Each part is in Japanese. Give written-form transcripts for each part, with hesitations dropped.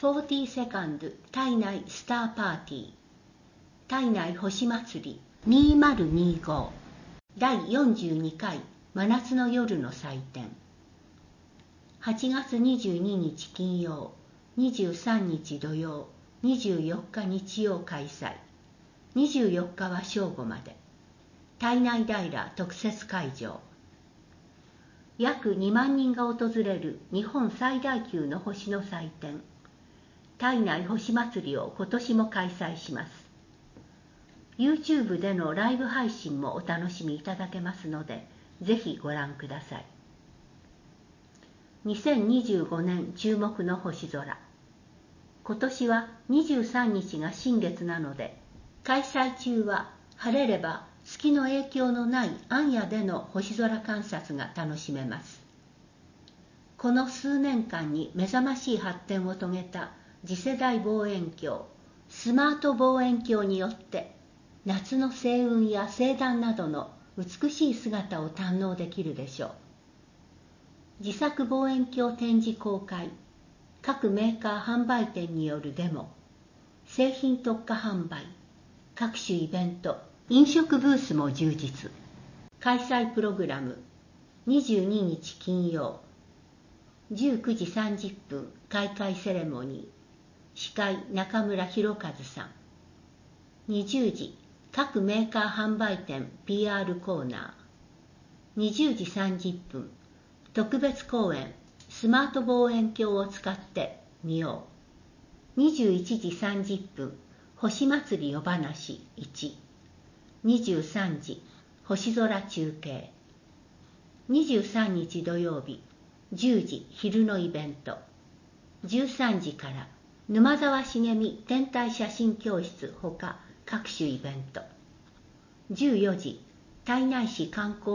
40セカンド体内スターパーティー体内星祭り2025第42回真夏の夜の祭典8月22日金曜23日土曜24日日曜開催24日は正午まで体内平特設会場約2万人が訪れる日本最大級の星の祭典体内星祭りを今年も開催します。YouTube でのライブ配信もお楽しみいただけますので、ぜひご覧ください。2025年注目の星空。今年は23日が新月なので、開催中は晴れれば月の影響のない暗夜での星空観察が楽しめます。この数年間に目覚ましい発展を遂げた次世代望遠鏡、スマート望遠鏡によって夏の星雲や星団などの美しい姿を堪能できるでしょう。自作望遠鏡展示公開、各メーカー販売店によるデモ、製品特化販売、各種イベント、飲食ブースも充実。開催プログラム、22日金曜、19時30分開会セレモニー、司会中村博和さん。20時、各メーカー販売店 PR コーナー。20時30分、特別公演スマート望遠鏡を使って見よう。21時30分、星祭り夜話1。23時、星空中継。23日土曜日、10時昼のイベント。13時から沼沢茂美天体写真教室ほか各種イベント。14時、胎内市観光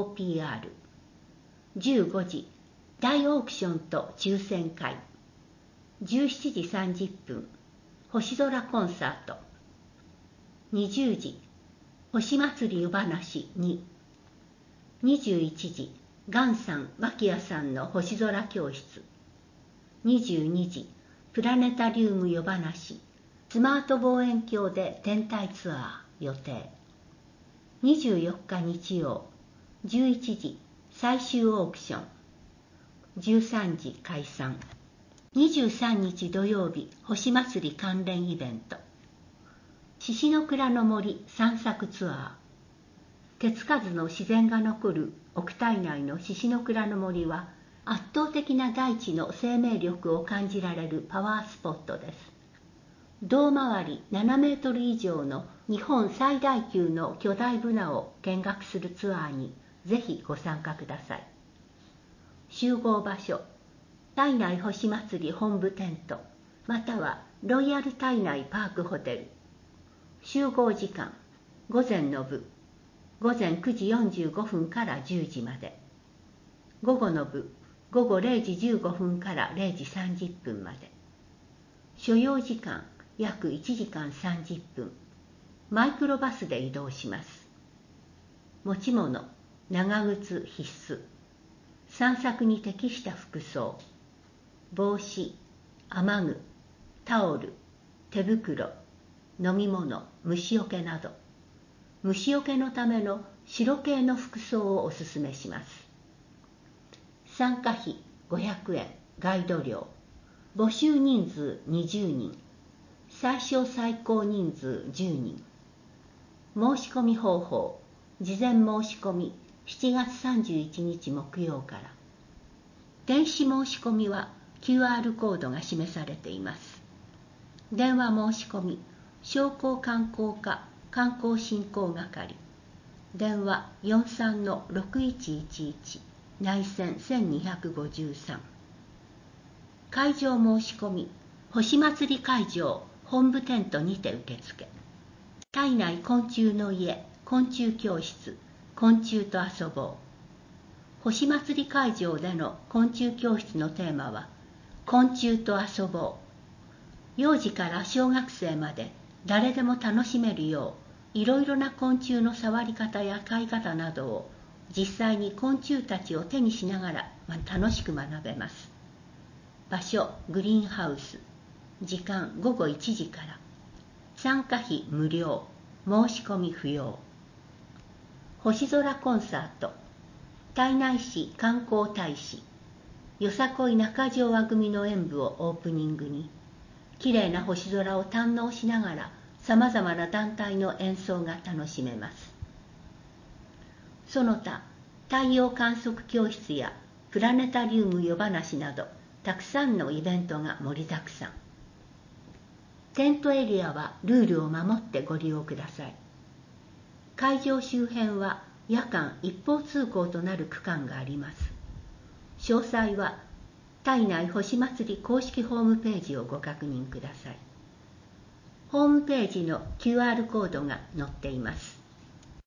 PR。15時、大オークションと抽選会。17時30分、星空コンサート。20時、星祭り夜話2。21時、ガンさん、脇谷さんの星空教室。22時、プラネタリウム夜話、スマート望遠鏡で天体ツアー予定。24日日曜、11時、最終オークション。13時解散。23日土曜日、星祭り関連イベント。獅子の倉の森散策ツアー。手つかずの自然が残る奥体内の獅子の倉の森は、圧倒的な大地の生命力を感じられるパワースポットです。胴回り7メートル以上の日本最大級の巨大ブナを見学するツアーにぜひご参加ください。集合場所、体内星祭り本部テント、またはロイヤル体内パークホテル。集合時間、午前の部、午前9時45分から10時まで。午後の部、午後0時15分から0時30分まで。所要時間約1時間30分。マイクロバスで移動します。持ち物、長靴必須。散策に適した服装。帽子、雨具、タオル、手袋、飲み物、虫除けなど。虫除けのための白系の服装をおすすめします。参加費500円、ガイド料。募集人数20人。最小最高人数10人。申し込み方法、事前申し込み7月31日木曜から。電子申し込みは QR コードが示されています。電話申し込み、商工観光課観光振興係。電話43-6111。内線1253。会場申し込み、星祭り会場本部テントにて受付。体内昆虫の家昆虫教室、昆虫と遊ぼう。星祭り会場での昆虫教室のテーマは、昆虫と遊ぼう。幼児から小学生まで誰でも楽しめるよう、いろいろな昆虫の触り方や飼い方などを実際に昆虫たちを手にしながら楽しく学べます。場所、グリーンハウス。 時間午後1時から。参加費無料、申し込み不要。星空コンサート、胎内市観光大使、よさこい中条和組の演舞をオープニングに、きれいな星空を堪能しながら、さまざまな団体の演奏が楽しめます。その他、太陽観測教室やプラネタリウム夜話など、たくさんのイベントが盛りだくさん。テントエリアはルールを守ってご利用ください。会場周辺は夜間一方通行となる区間があります。詳細は胎内星祭り公式ホームページをご確認ください。ホームページの QR コードが載っています。